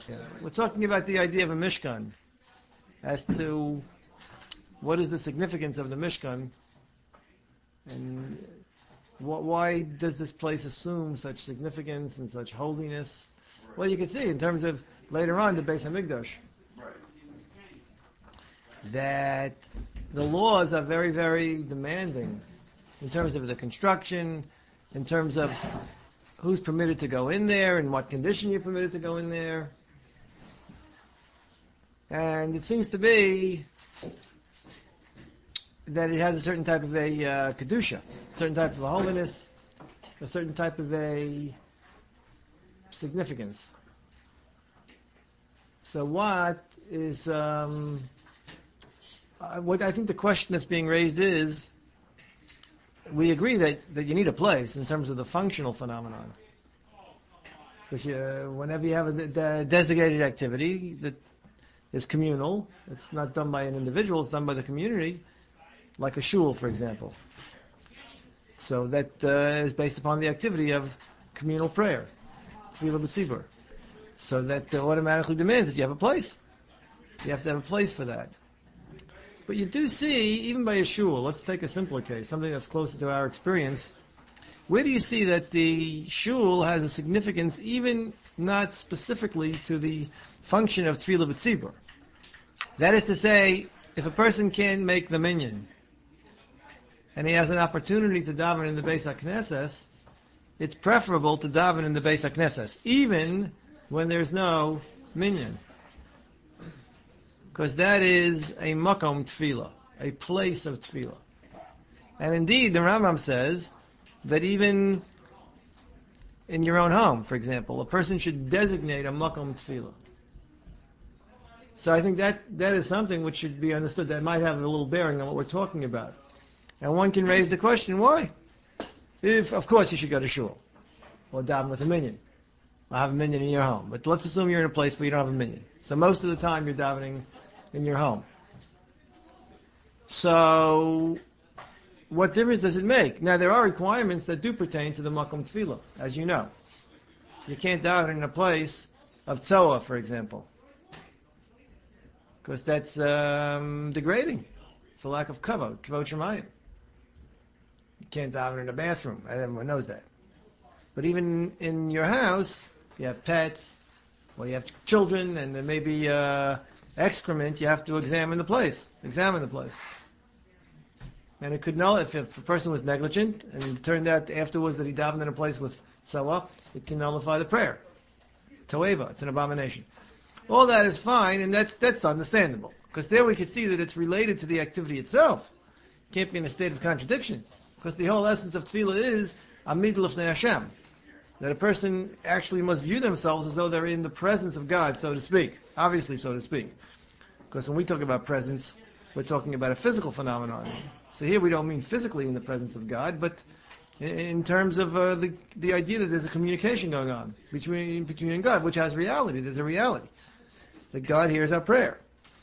Yeah. We're talking about the idea of a Mishkan as to what is the significance of the Mishkan and why does this place assume such significance and such holiness? Well, you can see in terms of later on the Beis Hamikdash that the laws are very, very demanding in terms of the construction, in terms of who's permitted to go in there, in what condition you're permitted to go in there. And it seems to be that it has a certain type of a kedusha, a certain type of a holiness, a certain type of a significance. So what is, what I think the question that's being raised is, we agree that you need a place in terms of the functional phenomenon. Because whenever you have a designated activity that is communal, it's not done by an individual, it's done by the community, like a shul, for example. So that is based upon the activity of communal prayer, Tefillah B'tzibur. So that automatically demands that you have a place. You have to have a place for that. But you do see, even by a shul, let's take a simpler case, something that's closer to our experience. Where do you see that the shul has a significance, even not specifically to the function of Tefillah B'tzibur? That is to say, if a person can make the minyan, and he has an opportunity to daven in the Beis HaKnesses, it's preferable to daven in the Beis HaKnesses, even when there's no minyan. Because that is a makom tefillah, a place of tefillah. And indeed, the Rambam says that even in your own home, for example, a person should designate a makom tefillah. So I think that is something which should be understood, that might have a little bearing on what we're talking about. And one can raise the question, why? If, of course, you should go to shul, or daven with a minyan, or have a minyan in your home. But let's assume you're in a place where you don't have a minyan. So most of the time you're davening in your home. So, what difference does it make? Now, there are requirements that do pertain to the makom tefillah, as you know. You can't daven in a place of tzoah, for example, because that's degrading. It's a lack of kavod shemayim. You can't daven in a bathroom, and everyone knows that. But even in your house, you have pets, or you have children, and there may be excrement, you have to examine the place. And it could if a person was negligent, and it turned out afterwards that he davened in a place with tzoah, it can nullify the prayer. Toeva, it's an abomination. All that is fine, and that's understandable. Because there we can see that it's related to the activity itself. It can't be in a state of contradiction. Because the whole essence of tefillah is amid l'fnei Hashem. That a person actually must view themselves as though they're in the presence of God, so to speak. Obviously, so to speak. Because when we talk about presence, we're talking about a physical phenomenon. So here we don't mean physically in the presence of God, but in terms of the idea that there's a communication going on between you and God, which has reality. There's a reality. That God hears our prayer.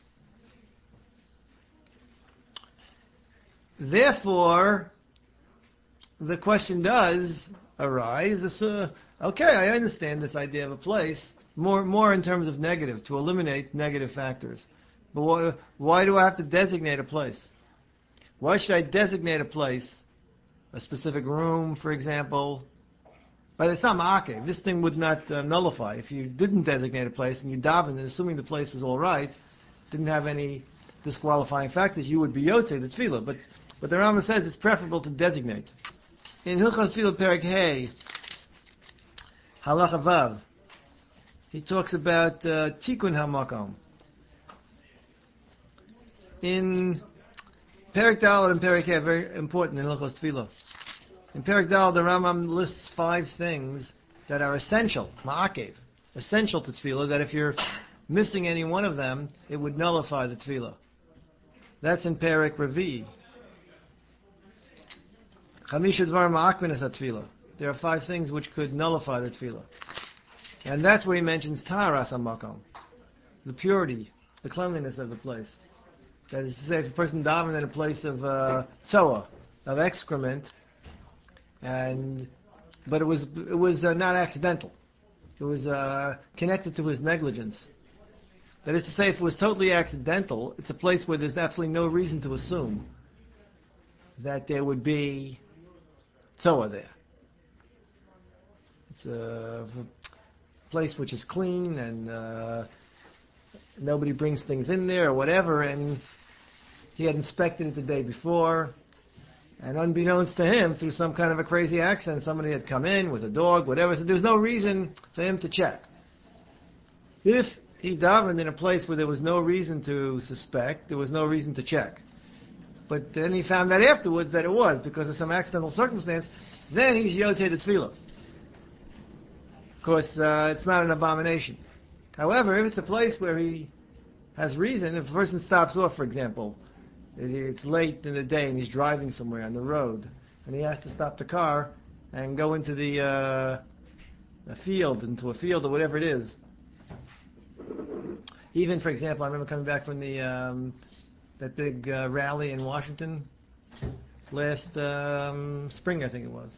Therefore, the question does arise, okay, I understand this idea of a place, more in terms of negative, to eliminate negative factors. But why do I have to designate a place? Why should I designate a place, a specific room, for example? But it's not ma'akev. This thing would not nullify. If you didn't designate a place and you davened, and assuming the place was all right, didn't have any disqualifying factors, you would be yotzei the tefillah. But the Rambam says it's preferable to designate. In Hilchos Tefillah Perek Hey, Halacha Vav, he talks about Tikkun HaMakom. In Perek Daled and Perek Hey, very important in Hilchos Tefillah. In Perek Daled, the Rambam lists 5 things that are essential, ma'akev, essential to tefillah, that if you're missing any one of them, it would nullify the tefillah. That's in Perek Revi. Chamisha Dvar Ma'akvinas HaTefillah. There are 5 things which could nullify the tefillah. And that's where he mentions Taharas HaMakom, the purity, the cleanliness of the place. That is to say, if a person davened in a place of tzoah, of excrement, but it was not accidental. it was connected to his negligence. That is to say, if it was totally accidental, it's a place where there's absolutely no reason to assume that there would be Tzoah there. It's a place which is clean and nobody brings things in there or whatever, and he had inspected it the day before, and unbeknownst to him, through some kind of a crazy accident, somebody had come in with a dog, whatever, so there was no reason for him to check. If he davened in a place where there was no reason to suspect, there was no reason to check. But then he found out afterwards that it was, because of some accidental circumstance, then he's Yotzei the Tefillah. Of course, it's not an abomination. However, if it's a place where he has reason, if a person stops off, for example, it's late in the day and he's driving somewhere on the road, and he has to stop the car and go into a field or whatever it is. Even, for example, I remember coming back from that big rally in Washington last spring, I think it was.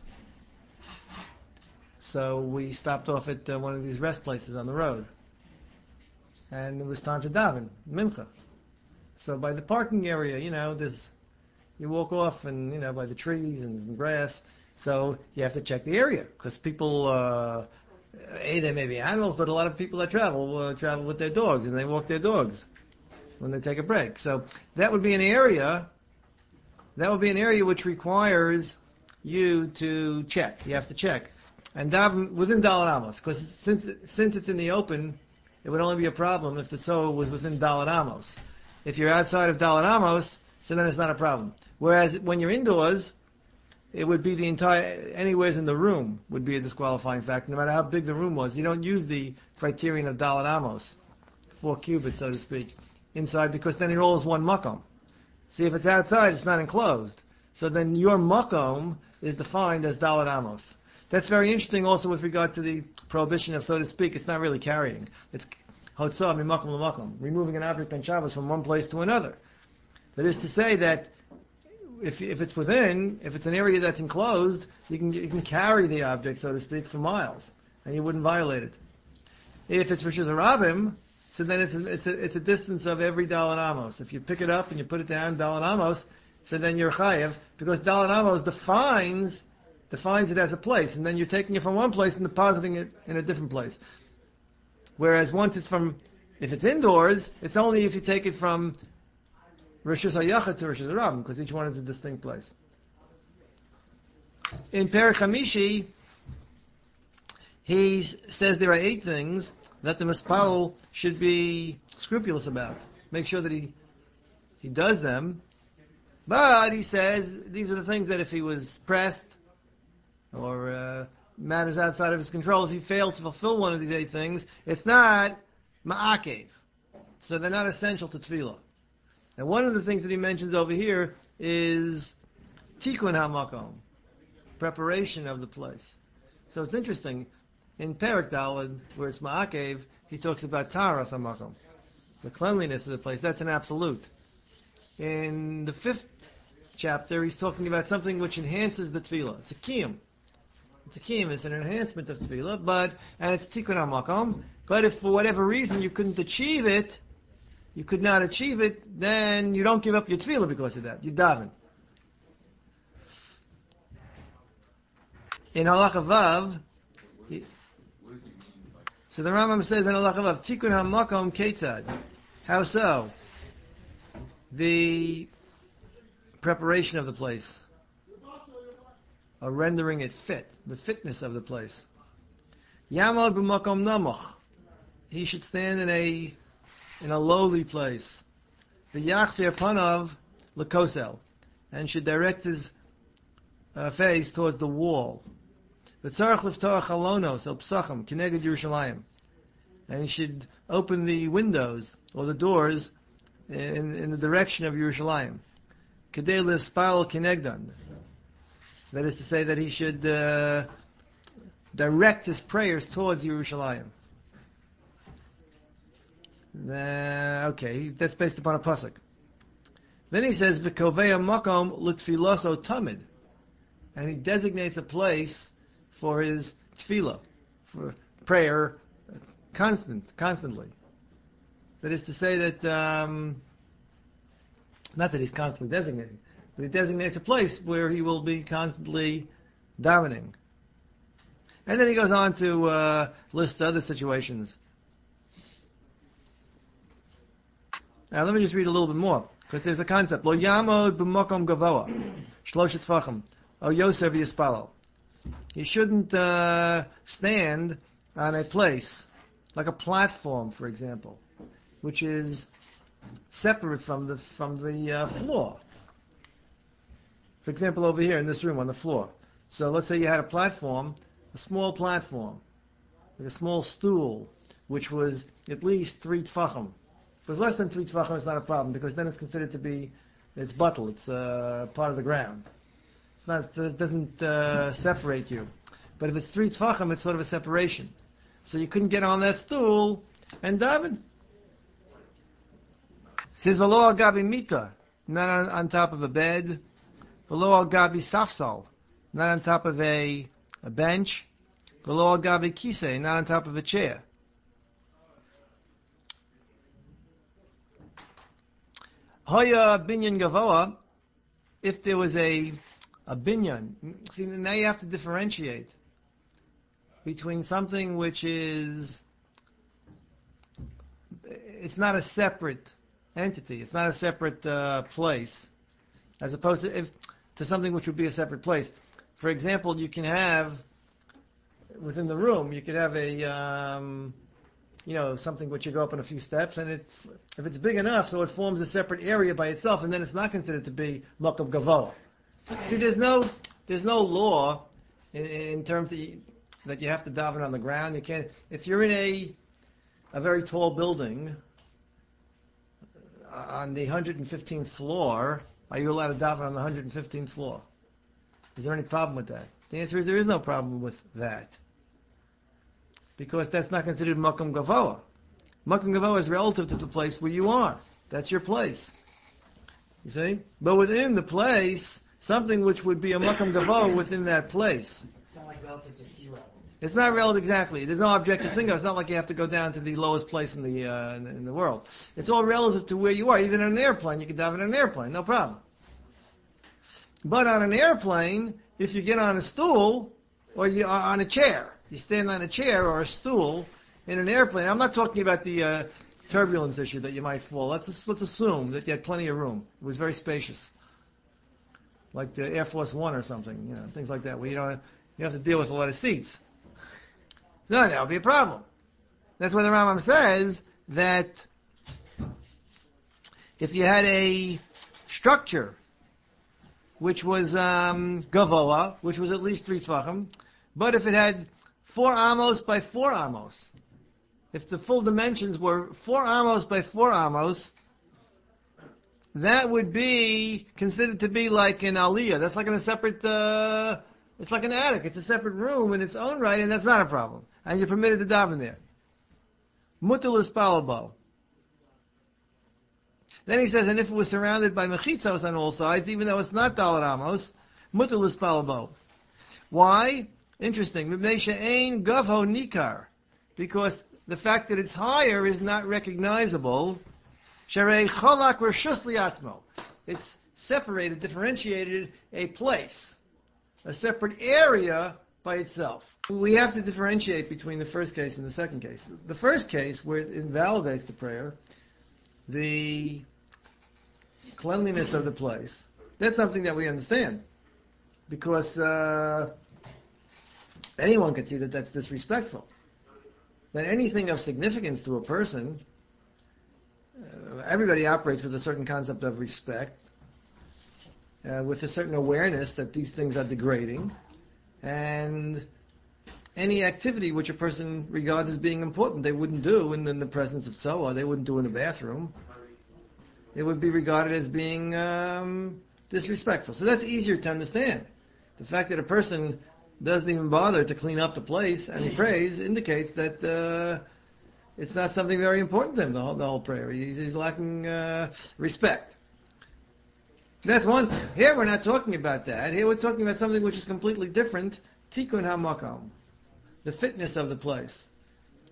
So we stopped off at one of these rest places on the road, and it was time to daven, mincha. So by the parking area, you walk off and, by the trees and grass, so you have to check the area, because people, there may be animals, but a lot of people that travel with their dogs, and they walk their dogs when they take a break. So that would be an area which requires you to check. You have to check. And daven within Dalet Amos, because since it's in the open, it would only be a problem if the Tzoah was within Dalet Amos. If you're outside of Dalet Amos, so then it's not a problem. Whereas when you're indoors, it would be the entire, anywhere in the room would be a disqualifying factor, no matter how big the room was. You don't use the criterion of Dalet Amos, 4 cubits, so to speak, inside, because then it all is one makom. See, if it's outside, it's not enclosed. So then your makom is defined as Dalet Amos. That's very interesting also with regard to the prohibition of, so to speak, it's not really carrying. It's hotzah mimakom lemakom, removing an object on Shabbos from one place to another. That is to say that if it's within, if it's an area that's enclosed, you can carry the object, so to speak, for miles, and you wouldn't violate it. If it's Rosh Hashanah, so then it's a distance of every Dalet Amos. If you pick it up and you put it down, Dalet Amos, so then you're chayev, because Dalet Amos defines it as a place, and then you're taking it from one place and depositing it in a different place. Whereas if it's indoors, it's only if you take it from Rosh Hashanah to Rosh Hashanah, because each one is a distinct place. In Perek Hamishi, he says there are 8 things that the Mispal should be scrupulous about. Make sure that he does them. But he says these are the things that if he was pressed or matters outside of his control, if he failed to fulfill one of these 8 things, it's not ma'akev. So they're not essential to tefillah. And one of the things that he mentions over here is tikkun hamakom, preparation of the place. So it's interesting. In Perek Daled, where it's ma'akev, he talks about taras hamakom, the cleanliness of the place. That's an absolute. In the 5th chapter, he's talking about something which enhances the tefillah. It's a kiyum. It's an enhancement of tefillah, and it's tikkun hamakom. But if for whatever reason you could not achieve it, then you don't give up your tefillah because of that. You daven. In Halacha Vav, so the Rambam says in Halacha Vav, tikkun hamakom ketzad. How so? The preparation of the place, or rendering it fit, the fitness of the place. Yamad b'makom namoch. He should stand in a lowly place. V'yachzir panav lekosel, and should direct his face towards the wall. V'tzarech liftoach halonos el psachim kineged Yerushalayim, and he should open the windows or the doors in the direction of Yerushalayim. Kedei l'spal kinegdan. That is to say that he should direct his prayers towards Yerushalayim. Okay, that's based upon a pasuk. Then he says, "V'koveya makom l'tfilaso tamid," and he designates a place for his tefillah, for prayer constantly. That is to say that, not that he's constantly designating, but he designates a place where he will be constantly davening. And then he goes on to list other situations. Now let me just read a little bit more, because there's a concept. Lo yamod b'mokom gavoa, shloshet tvachim, o yoser v'yispalo. He shouldn't stand on a place, like a platform, for example, which is separate from the floor. For example, over here in this room on the floor. So let's say you had a platform, a small platform, like a small stool, which was at least 3 tfachim. If it was less than 3 tfachim, it's not a problem, because then it's considered to be, it's buttle, it's part of the ground. It doesn't separate you. But if it's 3 tfachim, it's sort of a separation. So you couldn't get on that stool and daven. It says, V'lo al gabi mita, not on top of a bed. V'lo al gabi safsal, not on top of a bench. V'lo al gabi kisei, not on top of a chair. Hoya binyan gavoa, if there was a binyan. See, now you have to differentiate between something which is, it's not a separate entity, it's not a separate place, as opposed to something which would be a separate place. For example, you can have, within the room, you could have a, something which you go up in a few steps, and if it's big enough, so it forms a separate area by itself, and then it's not considered to be makom gavoa. See, there's no law in terms that you have to daven on the ground. You can't. If you're in a very tall building on the 115th floor, are you allowed to daven on the 115th floor? Is there any problem with that? The answer is there is no problem with that, because that's not considered makom gavoa. Makom gavoa is relative to the place where you are. That's your place. You see? But within the place, something which would be a makom gavoa within that place. It's not like relative to sea level. It's not relative exactly. There's no objective thing. It's not like you have to go down to the lowest place in the world. It's all relative to where you are. Even in an airplane, you can daven in an airplane, no problem. But on an airplane, if you get on a stool or you are on a chair, you stand on a chair or a stool in an airplane. I'm not talking about the turbulence issue that you might fall. Let's assume that you had plenty of room. It was very spacious, like the Air Force One or something, things like that, where you have to deal with a lot of seats. No, that would be a problem. That's why the Rambam says that if you had a structure which was gavoa, which was at least 3 tfachim, but if it had 4 amos by 4 amos, if the full dimensions were 4 amos by 4 amos, that would be considered to be like an aliyah. That's like in a separate, it's like an attic. It's a separate room in its own right, and that's not a problem. And you're permitted to daven there. Mutal ispalabo. Then he says, and if it was surrounded by mechitzos on all sides, even though it's not dalet amos, mutal ispalabo. Why? Interesting. Mipnei she'ein gavho nikar. Because the fact that it's higher is not recognizable. Sharei cholak reshus liatzmo. It's separated, differentiated, a place, a separate area by itself. We have to differentiate between the first case and the second case. The first case, where it invalidates the prayer, the cleanliness of the place, that's something that we understand. Because anyone could see that that's disrespectful. That anything of significance to a person, everybody operates with a certain concept of respect, with a certain awareness that these things are degrading, and any activity which a person regards as being important, they wouldn't do in the presence of Tzoah. They wouldn't do in the bathroom. It would be regarded as being disrespectful. So that's easier to understand. The fact that a person doesn't even bother to clean up the place and he prays indicates that it's not something very important to him, the whole prayer. He's lacking respect. That's one thing. Here we're not talking about that. Here we're talking about something which is completely different. Tikkun HaMakom. The fitness of the place.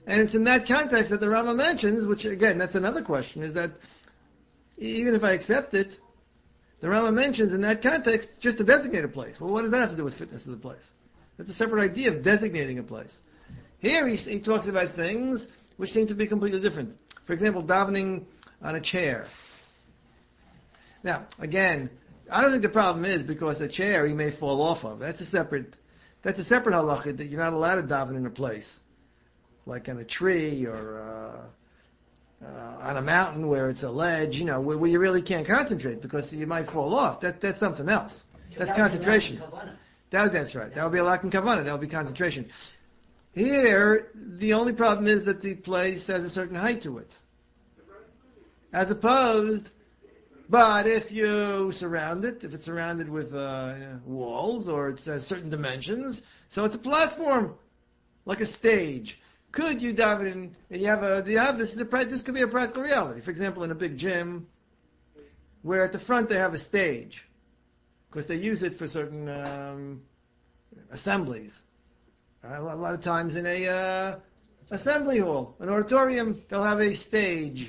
And it's in that context that the Rama mentions, which again, that's another question, is that even if I accept it, the Rama mentions in that context just to designate a place. Well, what does that have to do with fitness of the place? That's a separate idea of designating a place. Here he talks about things which seem to be completely different. For example, davening on a chair. Now, again, I don't think the problem is because a chair he may fall off of. That's a separate halacha that you're not allowed to daven in a place, like on a tree or on a mountain where it's a ledge, where you really can't concentrate because you might fall off. That's something else. That's concentration. That's right. That would be a lack in kavanah. That would be concentration. Here, the only problem is that the place has a certain height to it. As opposed, but if you surround it, if it's surrounded with walls or it has certain dimensions, so it's a platform, like a stage. Could you dive in and this could be a practical reality. For example, in a big gym, where at the front they have a stage, because they use it for certain assemblies. A lot of times in a assembly hall, an auditorium, they'll have a stage.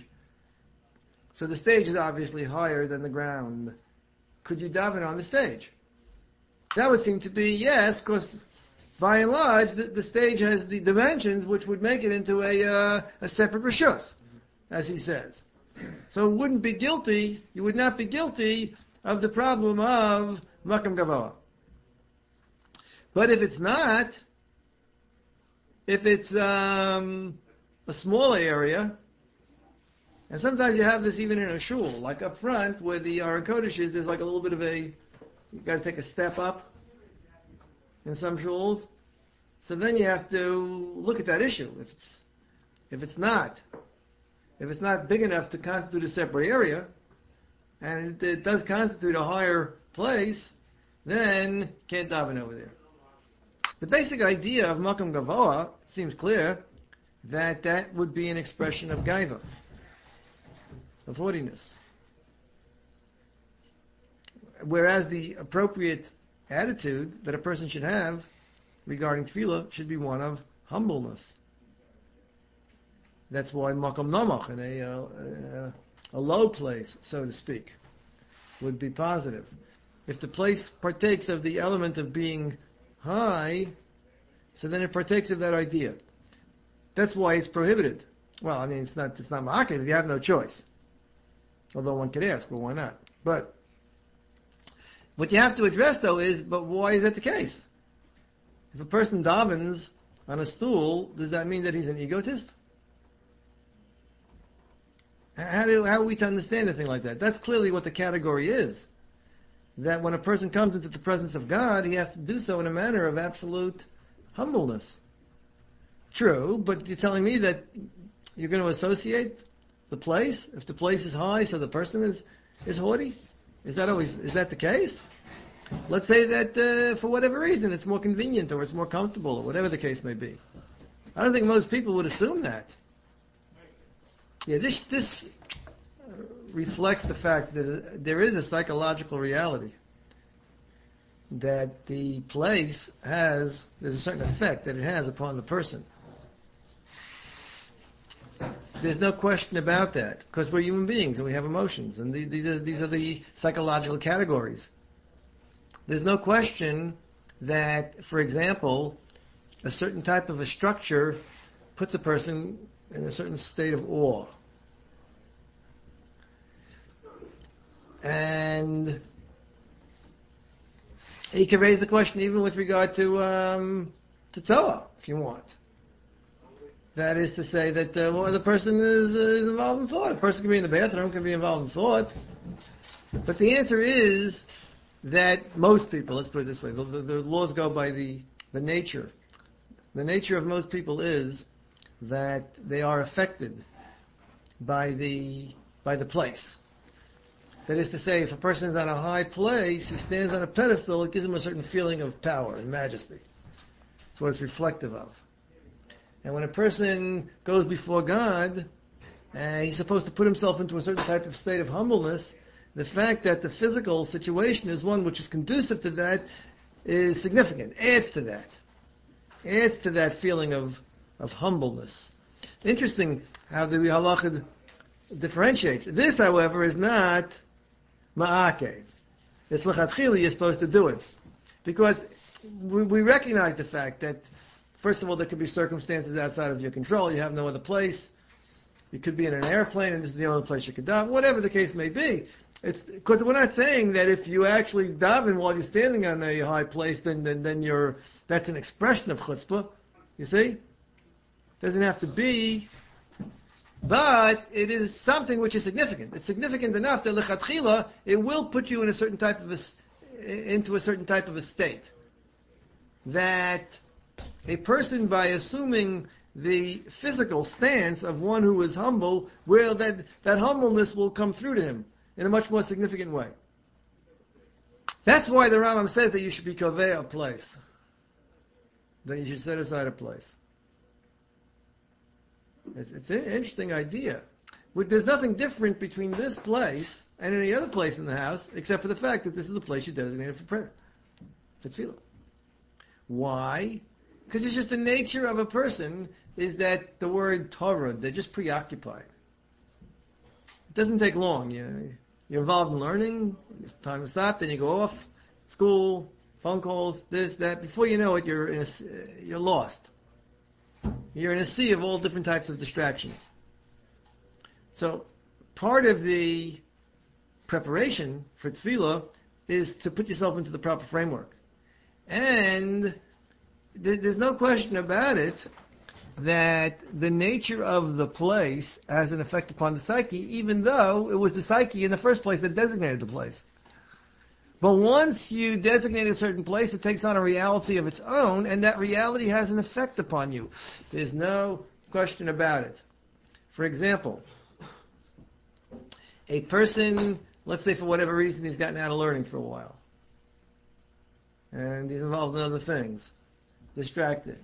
So the stage is obviously higher than the ground. Could you daven on the stage? That would seem to be yes, because by and large, the stage has the dimensions which would make it into a separate rishus, as he says. So you would not be guilty of the problem of makam gavoa. But if it's not, if it's a smaller area, and sometimes you have this even in a shul, like up front where the Aron Kodesh is, there's like a little bit of you got to take a step up in some shuls. So then you have to look at that issue. If it's not big enough to constitute a separate area, and it does constitute a higher place, then can't daven over there. The basic idea of makam gavoa seems clear that would be an expression of gaiva, of haughtiness. Whereas the appropriate attitude that a person should have regarding tefillah should be one of humbleness. That's why makam namach, in a low place, so to speak, would be positive. If the place partakes of the element of being high, so then it partakes of that idea. That's why it's prohibited. Well, I mean, it's not ma'akev if you have no choice. Although one could ask, well, why not? But what you have to address, though, is, but why is that the case? If a person davens on a stool, does that mean that he's an egotist? How are we to understand a thing like that? That's clearly what the category is. That when a person comes into the presence of God, he has to do so in a manner of absolute humbleness. True, but you're telling me that you're going to associate the place? If the place is high, so the person is haughty? Is that the case? Let's say that for whatever reason it's more convenient or it's more comfortable or whatever the case may be. I don't think most people would assume that. Yeah, this reflects the fact that there is a psychological reality that the place there's a certain effect that it has upon the person. There's no question about that, because we're human beings and we have emotions, and these are the psychological categories. There's no question that, for example, a certain type of a structure puts a person in a certain state of awe. And you can raise the question even with regard to Torah, if you want. That is to say that the person is involved in thought. A person can be in the bathroom, can be involved in thought. But the answer is that most people, let's put it this way, the laws go by the nature. The nature of most people is that they are affected by the place. That is to say, if a person is on a high place, he stands on a pedestal, it gives him a certain feeling of power and majesty. That's what it's reflective of. And when a person goes before God, he's supposed to put himself into a certain type of state of humbleness. The fact that the physical situation is one which is conducive to that is significant. Adds to that feeling of humbleness, interesting how the halacha differentiates. This, however, is not ma'akev. It's lechatchila, you're supposed to do it. Because we recognize the fact that, first of all, there could be circumstances outside of your control. You have no other place. You could be in an airplane and this is the only place you could daven. Whatever the case may be. It's because we're not saying that if you actually daven while you're standing on a high place, then that's an expression of chutzpah. You see? Doesn't have to be, but it is something which is significant. It's significant enough that lechatchila, it will put you in into a certain type of a state. That a person, by assuming the physical stance of one who is humble, that humbleness will come through to him in a much more significant way. That's why the Rambam says that you should be kovei a place. That you should set aside a place. It's an interesting idea. There's nothing different between this place and any other place in the house, except for the fact that this is the place you designated for prayer. For tefillah. Why? Because it's just the nature of a person is that the word Torah, they're just preoccupied. It doesn't take long. You're involved in learning, it's time to stop, then you go off, school, phone calls, this, that. Before you know it, you're lost. You're in a sea of all different types of distractions. So, part of the preparation for tefillah is to put yourself into the proper framework. And there's no question about it that the nature of the place has an effect upon the psyche, even though it was the psyche in the first place that designated the place. But once you designate a certain place, it takes on a reality of its own, and that reality has an effect upon you. There's no question about it. For example, a person, let's say for whatever reason, he's gotten out of learning for a while. And he's involved in other things. Distracted.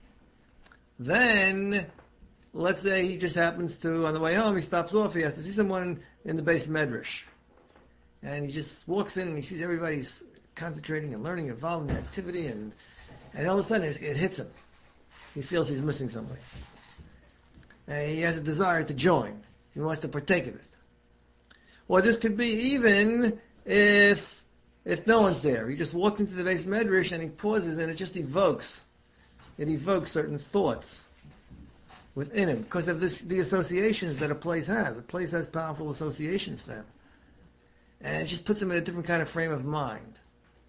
Then, let's say he just happens to, on the way home, he stops off, he has to see someone in the base medrash. And he just walks in and he sees everybody's concentrating and learning, involved in the activity, and all of a sudden it hits him. He feels he's missing something. And he has a desire to join. He wants to partake of it. Or this could be even if no one's there. He just walks into the base medrash and he pauses and it just evokes certain thoughts within him because of the associations that a place has. A place has powerful associations for him. And it just puts him in a different kind of frame of mind.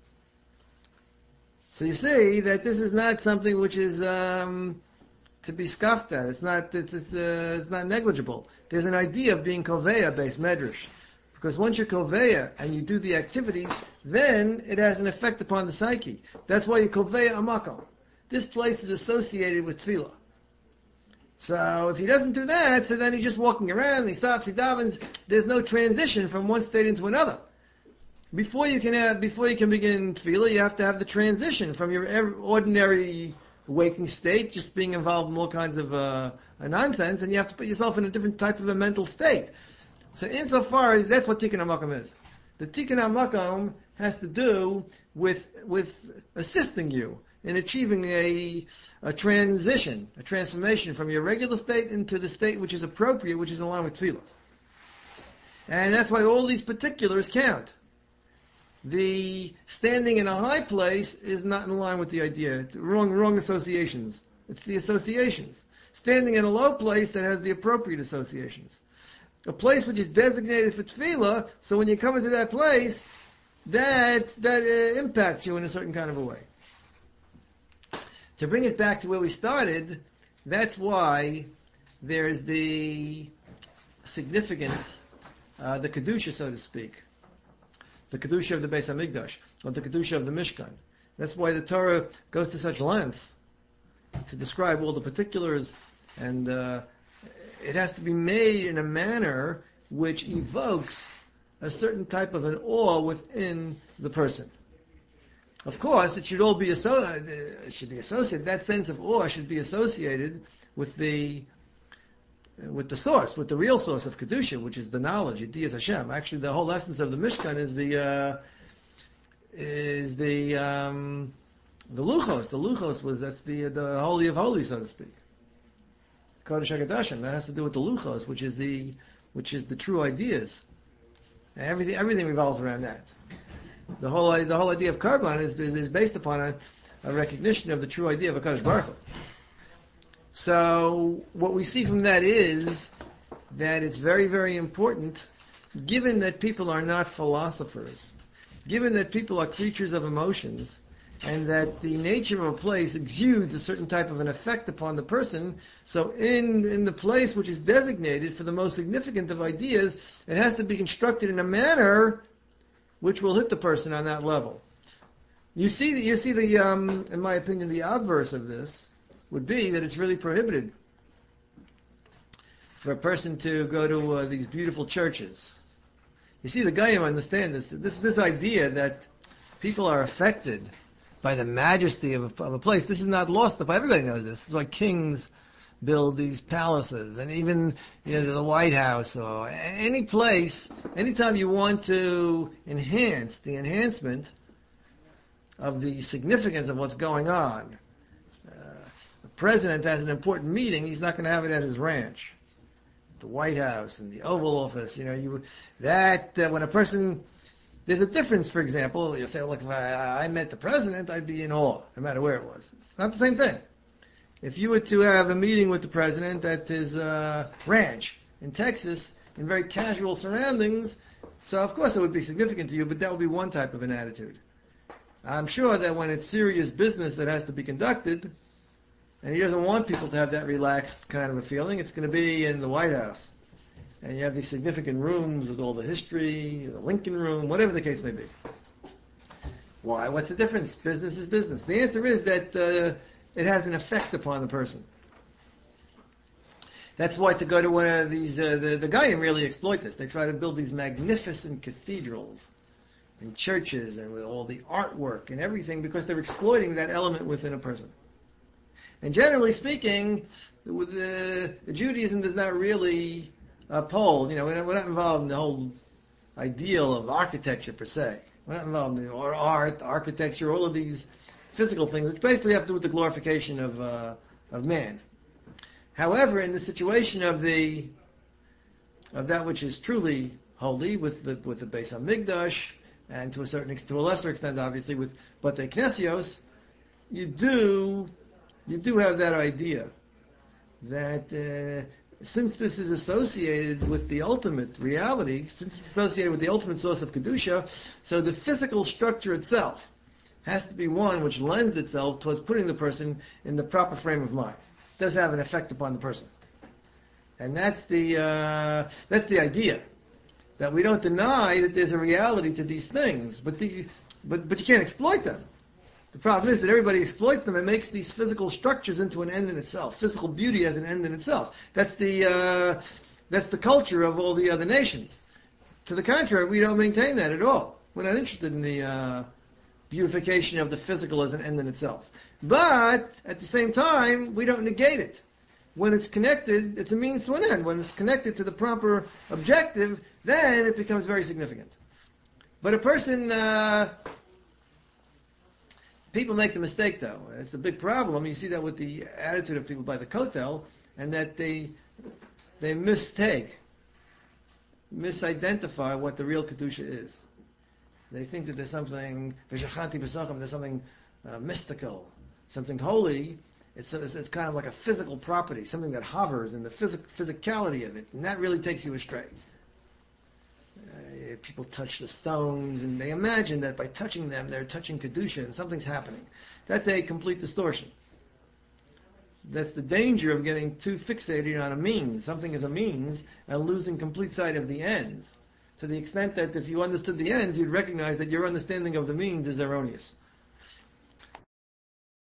So you see that this is not something which is to be scoffed at. It's not negligible. There's an idea of being koveya based medrash. Because once you're koveya and you do the activity, then it has an effect upon the psyche. That's why you koveya a makom. This place is associated with tefillah. So if he doesn't do that, so then he's just walking around, he stops, he davens. There's no transition from one state into another. Before you can begin tefillah, you have to have the transition from your ordinary waking state, just being involved in all kinds of nonsense, and you have to put yourself in a different type of a mental state. So insofar as that's what Tikkun HaMakom is. The Tikkun HaMakom has to do with assisting you in achieving a transition, a transformation from your regular state into the state which is appropriate, which is in line with tefillah. And that's why all these particulars count. The standing in a high place is not in line with the idea. It's wrong associations. It's the associations. Standing in a low place that has the appropriate associations. A place which is designated for tefillah, so when you come into that place, that impacts you in a certain kind of a way. To bring it back to where we started, that's why there's the significance, the kedusha, so to speak, the kedusha of the Beis Hamikdash, or the kedusha of the Mishkan. That's why the Torah goes to such lengths to describe all the particulars, and it has to be made in a manner which evokes a certain type of an awe within the person. Of course, it should all be associated. That sense of awe should be associated with the source, with the real source of kedusha, which is the knowledge, Yediyas Hashem. Actually, the whole essence of the Mishkan is the luchos. The luchos that's the holy of holies, so to speak. Kodesh HaKadoshim. That has to do with the luchos, which is the true ideas. And everything revolves around that. The whole idea of Karban is based upon a recognition of the true idea of a Kadosh Baruch Hu. So what we see from that is that it's very, very important, given that people are not philosophers, given that people are creatures of emotions, and that the nature of a place exudes a certain type of an effect upon the person. So in the place which is designated for the most significant of ideas, it has to be constructed in a manner which will hit the person on that level. You see the in my opinion, the obverse of this would be that it's really prohibited for a person to go to these beautiful churches. You see, the Goyim understand this idea that people are affected by the majesty of a place. This is not lost upon everybody. Knows this. This is why kings build these palaces, and even the White House or any place. Anytime you want to enhance the enhancement of the significance of what's going on, the president has an important meeting. He's not going to have it at his ranch, the White House and the Oval Office. When a person, there's a difference. For example, you say, look, if I met the president, I'd be in awe, no matter where it was. It's not the same thing. If you were to have a meeting with the president at his ranch in Texas in very casual surroundings, so of course it would be significant to you, but that would be one type of an attitude. I'm sure that when it's serious business that has to be conducted, and he doesn't want people to have that relaxed kind of a feeling, it's going to be in the White House. And you have these significant rooms with all the history, the Lincoln Room, whatever the case may be. Why? What's the difference? Business is business. The answer is that it has an effect upon the person. That's why to go to one of these, the Goyim really exploit this. They try to build these magnificent cathedrals and churches and with all the artwork and everything because they're exploiting that element within a person. And generally speaking, the Judaism does not really uphold, we're not involved in the whole ideal of architecture per se. We're not involved in art, architecture, all of these physical things, which basically have to do with the glorification of man. However, in the situation of that which is truly holy, with the Beis Hamikdash, and to a lesser extent, obviously, with Batei Knesios, you do have that idea that since this is associated with the ultimate reality, since it's associated with the ultimate source of Kedusha, so the physical structure itself has to be one which lends itself towards putting the person in the proper frame of mind. It does have an effect upon the person. And that's the idea. That we don't deny that there's a reality to these things, but you can't exploit them. The problem is that everybody exploits them and makes these physical structures into an end in itself. Physical beauty as an end in itself. That's the culture of all the other nations. To the contrary, we don't maintain that at all. We're not interested in the beautification of the physical as an end in itself. But at the same time, we don't negate it. When it's connected, it's a means to an end. When it's connected to the proper objective, then it becomes very significant. But a person, people make the mistake though. It's a big problem. You see that with the attitude of people by the Kotel, and that they misidentify what the real Kedusha is. They think that there's something, there's something mystical, something holy. It's kind of like a physical property, something that hovers in the physicality of it, and that really takes you astray. People touch the stones, and they imagine that by touching them, they're touching Kedusha, and something's happening. That's a complete distortion. That's the danger of getting too fixated on a means. Something is a means, and losing complete sight of the ends. To the extent that if you understood the ends, you'd recognize that your understanding of the means is erroneous.